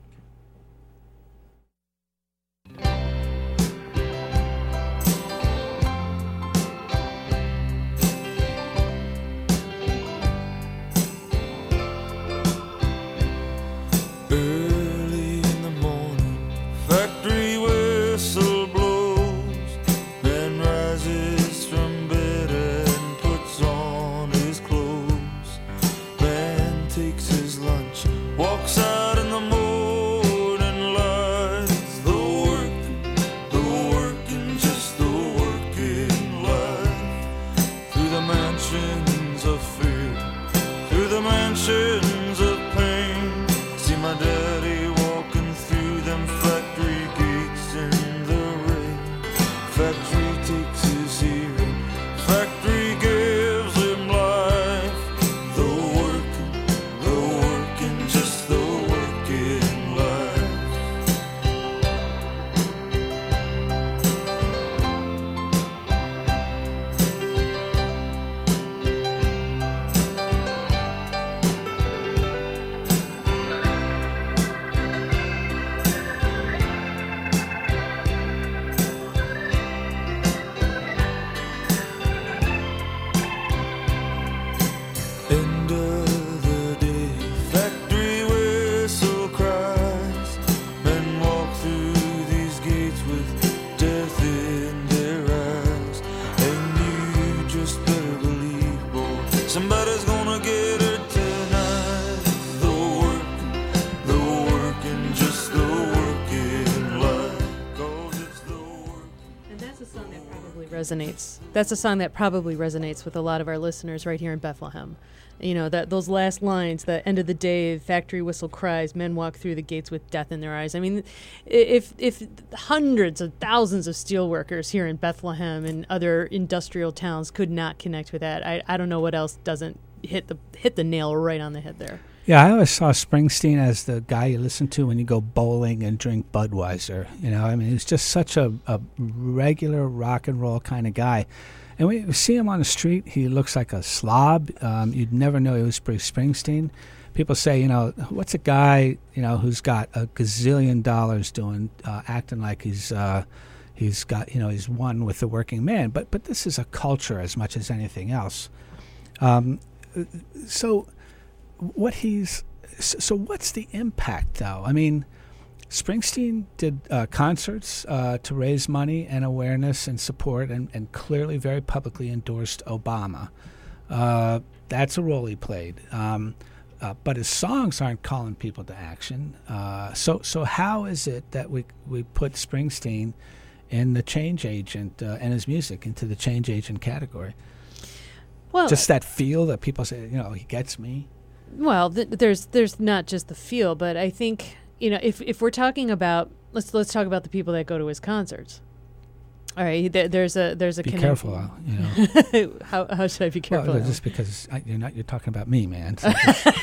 Early in the morning, factory whistle blows. Man rises from bed and puts on his clothes. Man takes his lunch, walks out in the morning light. The working, the working, just the working life. Through the mansions of fear, through the mansions of pain. See my daddy walking through them factory gates in the rain. Factory takes his hearing, factory gives him life. The working, the working, just the working life. End of the day, factory whistle cries. Men walk through these gates with death in their eyes. And you just better believe, boy, somebody's gonna get her tonight. The working, the working, just the working life. 'Cause it's the working. And that's a song that probably resonates. That's a song that probably resonates with a lot of our listeners right here in Bethlehem. You know, that those last lines, the end of the day, factory whistle cries, men walk through the gates with death in their eyes. I mean, i- if if hundreds of thousands of steel workers here in Bethlehem and other industrial towns could not connect with that, I, I don't know what else doesn't hit the hit the nail right on the head there. Yeah, I always saw Springsteen as the guy you listen to when you go bowling and drink Budweiser. You know, I mean, he's just such a, a regular rock and roll kind of guy. And when you see him on the street, he looks like a slob. Um, you'd never know he was Bruce Springsteen. People say, you know, what's a guy, you know, who's got a gazillion dollars doing, uh, acting like he's, uh, he's got, you know, he's one with the working man. But but this is a culture as much as anything else. Um, so what he's, so what's the impact though? I mean, Springsteen did uh, concerts uh, to raise money and awareness and support, and, and clearly very publicly endorsed Obama. Uh, that's a role he played. Um, uh, but his songs aren't calling people to action. Uh, so so how is it that we we put Springsteen in the change agent uh, and his music into the change agent category? Well, just that feel that people say, you know, he gets me. Well, th- there's there's not just the feel, but I think, you know, if if we're talking about, let's let's talk about the people that go to his concerts. All right, there, there's a there's a be connection. careful, uh, you know. how how should I be careful? Well, just because I, you're not you're talking about me, man. So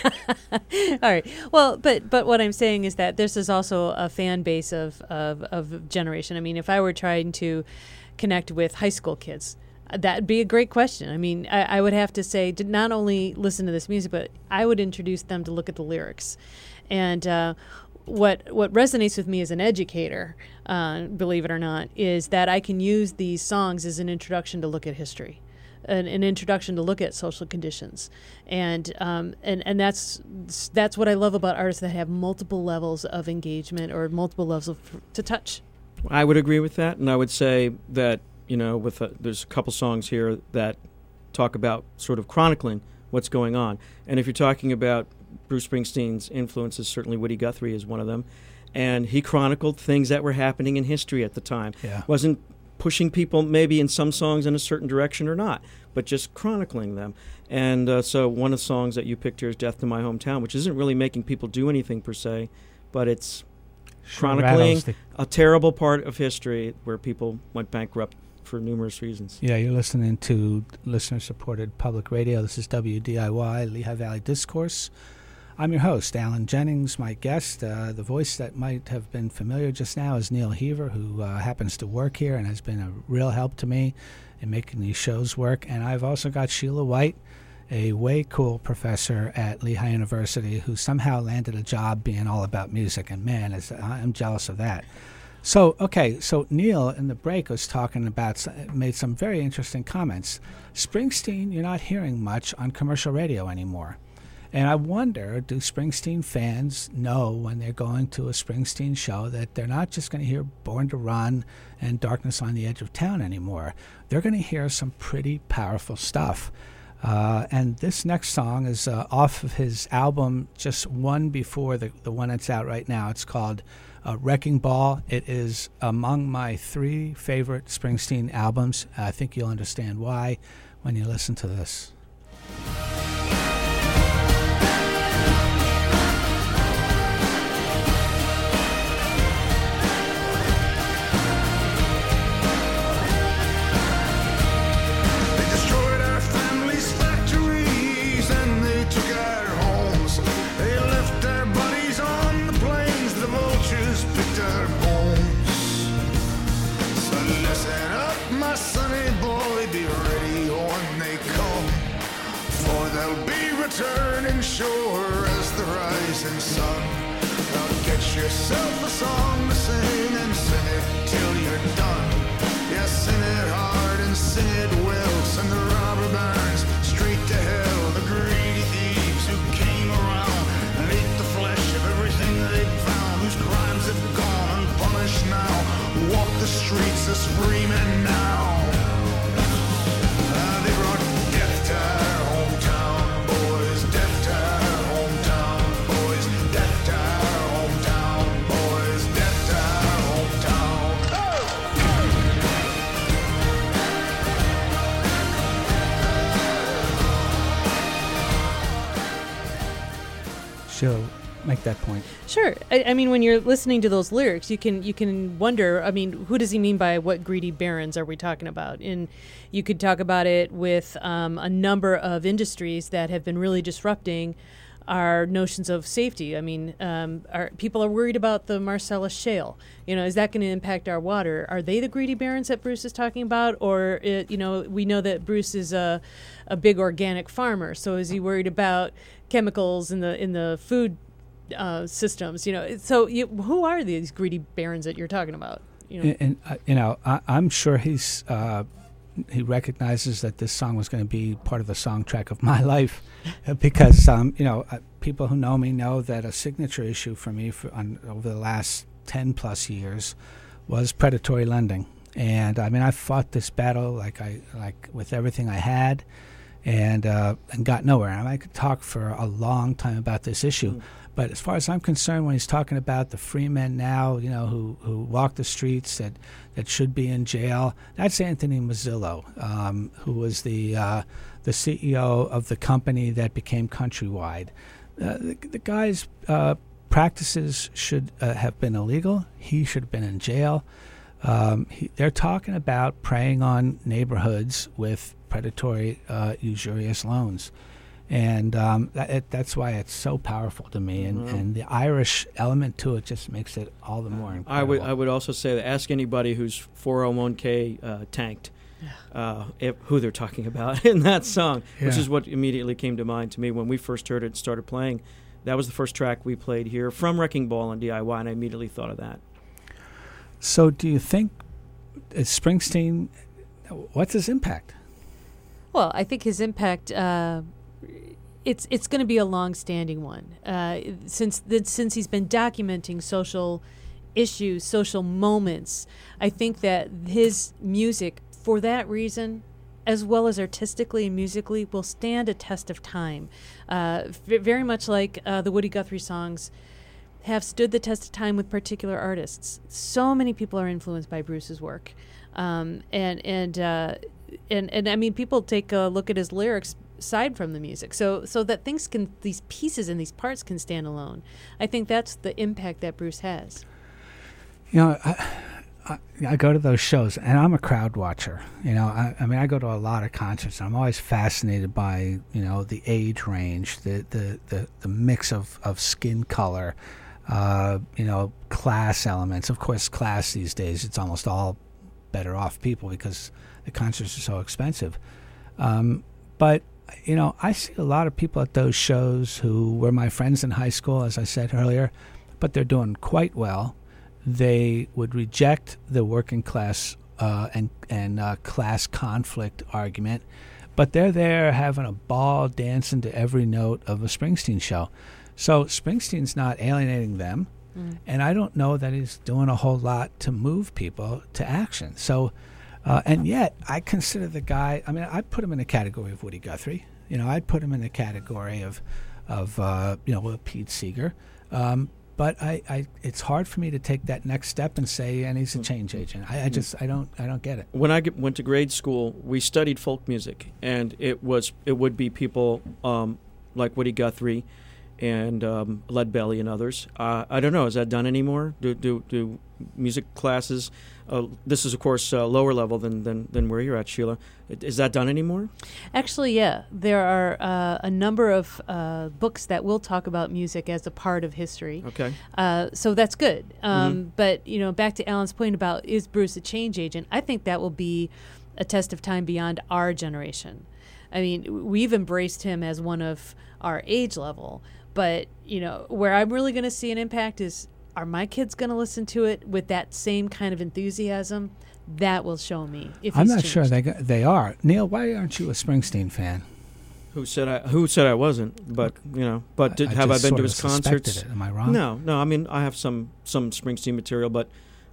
All right. Well, but but what I'm saying is that this is also a fan base of of of generation. I mean, if I were trying to connect with high school kids, that'd be a great question. I mean, I, I would have to say to not only listen to this music, but I would introduce them to look at the lyrics. And uh, what what resonates with me as an educator, uh, believe it or not, is that I can use these songs as an introduction to look at history, an, an introduction to look at social conditions, and um, and and that's that's what I love about artists that have multiple levels of engagement or multiple levels of to touch. I would agree with that, and I would say that, you know, with a, there's a couple songs here that talk about sort of chronicling what's going on. And if you're talking about Bruce Springsteen's influences, certainly Woody Guthrie is one of them, and he chronicled things that were happening in history at the time. Yeah. Wasn't pushing people maybe in some songs in a certain direction or not, but just chronicling them. And uh, so one of the songs that you picked here is Death to My Hometown, which isn't really making people do anything per se, but it's chronicling the- a terrible part of history where people went bankrupt for numerous reasons. Yeah, you're listening to listener-supported public radio. This is W D I Y, Lehigh Valley Discourse. I'm your host, Alan Jennings. My guest, uh, the voice that might have been familiar just now, is Neil Heaver, who uh, happens to work here and has been a real help to me in making these shows work. And I've also got Sheila White, a way cool professor at Lehigh University who somehow landed a job being all about music. And man, is, I'm jealous of that. So, okay, so Neil in the break was talking about, made some very interesting comments. Springsteen, you're not hearing much on commercial radio anymore. And I wonder, do Springsteen fans know when they're going to a Springsteen show that they're not just going to hear Born to Run and Darkness on the Edge of Town anymore? They're going to hear some pretty powerful stuff. Uh, and this next song is uh, off of his album, just one before the, the one that's out right now. It's called uh, Wrecking Ball. It is among my three favorite Springsteen albums. I think you'll understand why when you listen to this. Turning shore as the rising sun. Now get yourself a song to sing and sing it till you're done. Yeah, sing it hard and sing it well. Send the robber barons straight to hell. The greedy thieves who came around and ate the flesh of everything they found. Whose crimes have gone unpunished now. Walk the streets a screaming now. Uh, they brought death to our hometown. So make that point. Sure. I, I mean, when you're listening to those lyrics, you can you can wonder, I mean, who does he mean by what greedy barons are we talking about? And you could talk about it with um, a number of industries that have been really disrupting our notions of safety. I mean, um, our, people are worried about the Marcellus Shale. You know, is that going to impact our water? Are they the greedy barons that Bruce is talking about? Or, it, you know, we know that Bruce is a, a big organic farmer. So is he worried about chemicals in the in the food uh, systems? You know, so you, who are these greedy barons that you're talking about? You know, And, and uh, you know, I, I'm sure he's uh, he recognizes that this song was going to be part of the song track of my life, because um, you know, uh, people who know me know that a signature issue for me for on, over the last ten plus years was predatory lending. And I mean, I fought this battle like I like with everything I had, and uh, and got nowhere. And I could talk for a long time about this issue. Mm. But as far as I'm concerned, when he's talking about the free men now, you know, who, who walk the streets that, that should be in jail, that's Anthony Mazzillo, um, who was the uh, the C E O of the company that became Countrywide. Uh, the, the guy's uh, practices should uh, have been illegal. He should have been in jail. Um, he, they're talking about preying on neighborhoods with predatory, uh, usurious loans. And um, that, it, that's why it's so powerful to me, and, Mm-hmm. and the Irish element to it just makes it all the more incredible. I would I would also say that ask anybody who's four oh one k uh, tanked, uh, if, who they're talking about in that song, which Yeah. is what immediately came to mind to me when we first heard it and started playing. That was the first track we played here from Wrecking Ball on D I Y, and I immediately thought of that. So do you think uh, Springsteen, what's his impact? well, I think his impact. Uh, It's it's going to be a long-standing one uh, since the, since he's been documenting social issues, social moments. I think that his music, for that reason, as well as artistically and musically, will stand a test of time. Uh, v- very much like uh, the Woody Guthrie songs have stood the test of time with particular artists. So many people are influenced by Bruce's work, um, and and uh, and and I mean, people take a look at his lyrics aside from the music, so so that things can, these pieces and these parts can stand alone. I think that's the impact that Bruce has. You know, I, I, I go to those shows, and I'm a crowd watcher. You know, I, I mean, I go to a lot of concerts, and I'm always fascinated by, you know, the age range, the the, the, the mix of, of skin color, uh, you know, class elements. Of course, class these days, it's almost all better off people because the concerts are so expensive. Um, but you know, I see a lot of people at those shows who were my friends in high school, as I said earlier, but they're doing quite well. They would reject the working class uh, and and uh, class conflict argument, but they're there having a ball, dancing to every note of a Springsteen show. So Springsteen's not alienating them, mm. and I don't know that he's doing a whole lot to move people to action. So. Uh, and yet, I consider the guy, I mean, I'd put him in the category of Woody Guthrie. You know, I'd put him in the category of, of uh, you know, Pete Seeger. Um, but I, I, it's hard for me to take that next step and say, and he's a change agent. I, I just, I don't, I don't get it. When I get, went to grade school, we studied folk music, and it was, it would be people um, like Woody Guthrie and um, Lead Belly and others. Uh, I don't know, is that done anymore? Do, do, do music classes... Uh, this is, of course, uh, lower level than, than, than where you're at, Sheila. Is that done anymore? Actually, yeah. There are uh, a number of uh, books that will talk about music as a part of history. Okay. Uh, so that's good. Um, mm-hmm. But, you know, back to Alan's point about is Bruce a change agent, I think that will be a test of time beyond our generation. I mean, we've embraced him as one of our age level. But, you know, where I'm really going to see an impact is, are my kids going to listen to it with that same kind of enthusiasm? That will show me if I'm he's not changed. sure they they are. Neil, why aren't you a Springsteen fan? Who said I? Who said I wasn't? But you know, but did, I have I just been sort to of his concerts? suspected it. Am I wrong? No, no. I mean, I have some some Springsteen material, but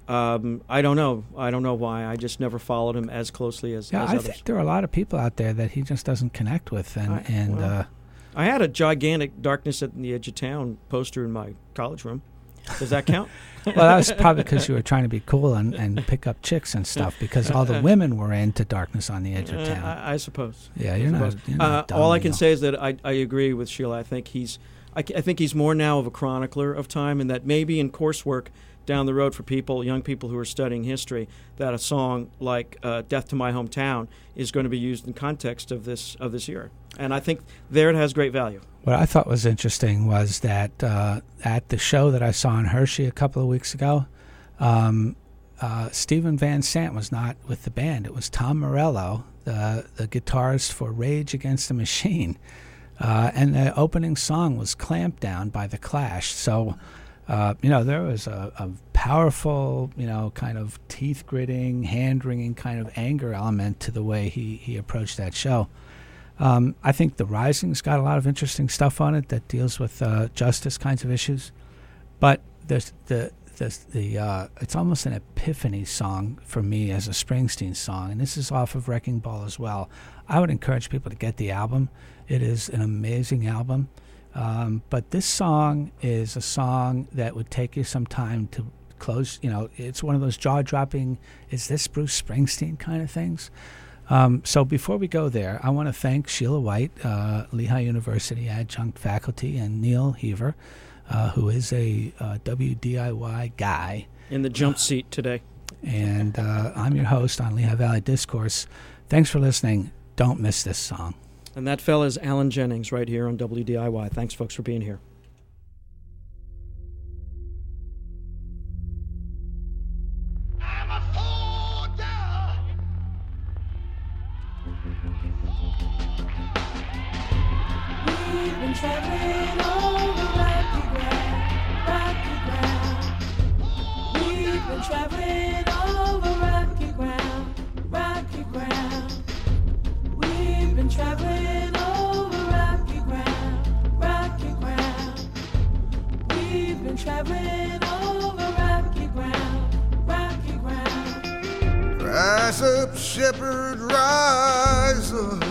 um, I don't know. I don't know why. I just never followed him as closely as, Yeah, as I others. think there are a lot of people out there that he just doesn't connect with, and I- and well, uh, I had a gigantic "Darkness at the Edge of Town" poster in my college room. Does that count? well, that was probably because you were trying to be cool and, and pick up chicks and stuff, because all the women were into Darkness on the Edge of Uh, Town. I, I suppose. Yeah, I you're not. suppose. You're not Uh, dumb, all I can Neil. say is that I, I agree with Sheila. I think he's. I, I think he's more now of a chronicler of time, and that maybe in coursework down the road for people, young people who are studying history, that a song like uh, "Death to My Hometown" is going to be used in context of this of this era. And I think there it has great value. What I thought was interesting was that uh, at the show that I saw in Hershey a couple of weeks ago, um, uh, Stephen Van Sant was not with the band. It was Tom Morello, the, the guitarist for Rage Against the Machine. Uh, and the opening song was Clamp Down by The Clash. So, uh, you know, there was a, a powerful, you know, kind of teeth-gritting, hand-wringing kind of anger element to the way he, he approached that show. Um, I think The Rising's got a lot of interesting stuff on it that deals with uh, justice kinds of issues. But there's the the the uh, it's almost an epiphany song for me as a Springsteen song, and this is off of Wrecking Ball as well. I would encourage people to get the album. It is an amazing album. Um, but this song is a song that would take you some time to close. You know, it's one of those jaw-dropping, is this Bruce Springsteen kind of things. Um, so before we go there, I want to thank Sheila White, uh, Lehigh University adjunct faculty, and Neil Heaver, uh, who is a uh, W D I Y guy. In the jump seat today. And uh, I'm your host on Lehigh Valley Discourse. Thanks for listening. Don't miss this song. And that fella is Alan Jennings right here on W D I Y. Thanks, folks, for being here. We've been traveling over rocky ground, rocky ground. We've been traveling over rocky ground, rocky ground. We've been traveling over rocky ground, rocky ground. We've been traveling over rocky ground, rocky ground. Rise up, shepherd, rise up.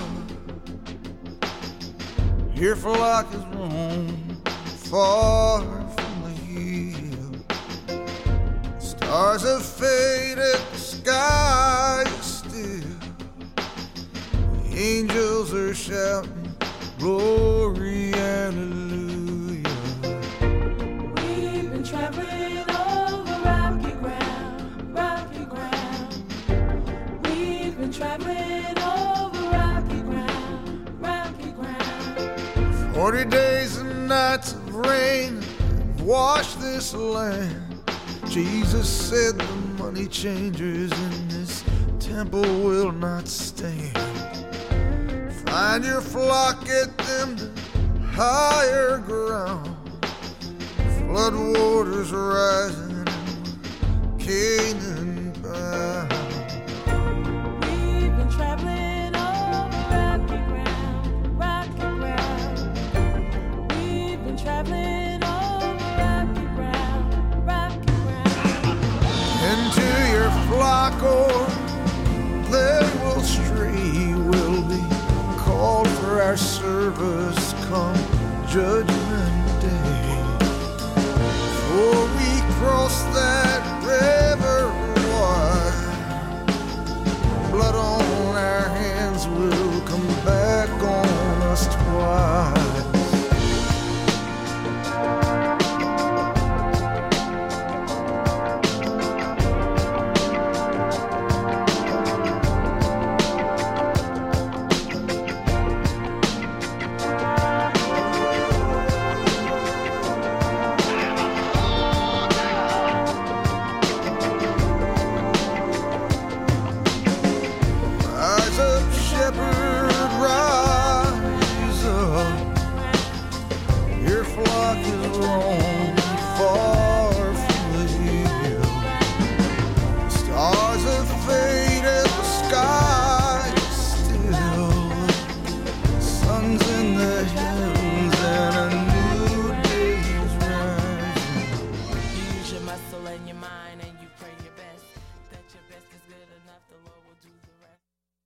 Your flock is roam far from the hill. Stars have faded, the sky is still. The angels are shouting, glory, hallelujah. We've been traveling over rocky ground, rocky ground. We've been traveling over rocky ground, rocky ground. Forty days and nights of rain wash this land. Jesus said the money changers in this temple will not stand. Find your flock, get them to higher ground. Flood waters rising, Canaan bound. We've been traveling over rocky ground, rocky ground. We've been traveling over rocky ground, rocky ground. Into your flock, or they will stray, will be called for our service come judgment day. For we cross that river wide, blood on our hands will come back on us twice. Rise up, shepherd, rise up. Your flock is roaming far from the hill. Stars have faded, the sky is still. Sun's in the hills and a new day is rising. Use your muscle and your mind and you